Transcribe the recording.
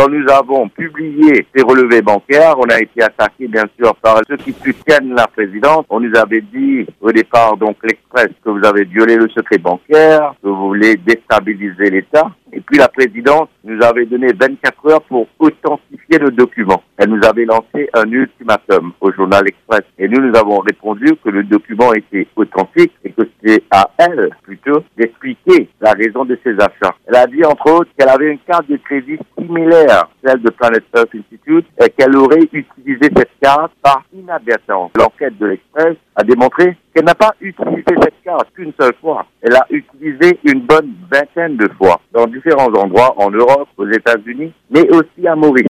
Quand nous avons publié ces relevés bancaires, on a été attaqué bien sûr par ceux qui soutiennent la présidente. On nous avait dit au départ, donc l'Express, que vous avez violé le secret bancaire, que vous voulez déstabiliser l'État. Et puis la présidente nous avait donné 24 heures pour authentifier le document. Elle nous avait lancé un ultimatum au journal Express. Et nous avons répondu que le document était authentique et que c'était à elle, plutôt, d'expliquer la raison de ses achats. Elle a dit, entre autres, qu'elle avait une carte de crédit similaire, celle de Planet Earth Institute, et qu'elle aurait utilisé cette carte par inadvertance. L'enquête de l'Express a démontré qu'elle n'a pas utilisé cette carte qu'une seule fois. Elle a utilisé une bonne vingtaine de fois dans différents endroits en Europe, aux États-Unis, mais aussi à Maurice.